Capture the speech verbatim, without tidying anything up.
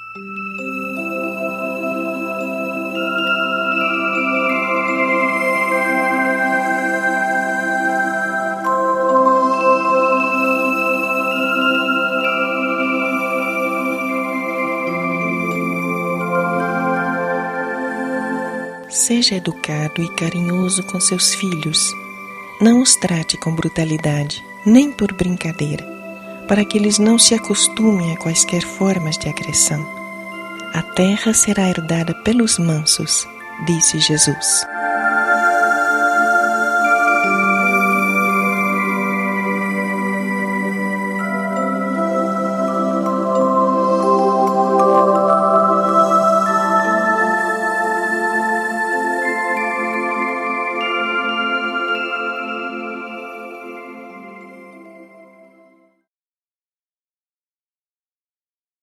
Seja educado e carinhoso com seus filhos. Não os trate com brutalidade, nem por brincadeira, para que eles não se acostumem a quaisquer formas de agressão. A terra será herdada pelos mansos, disse Jesus.